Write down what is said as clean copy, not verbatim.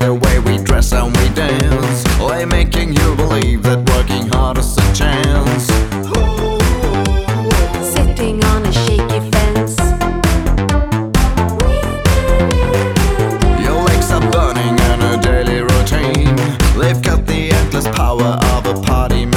the way we dress and we dance, like making you believe that working hard is a chance. Sitting on a shaky fence, Your legs are burning in a daily routine. They've got the endless power of a party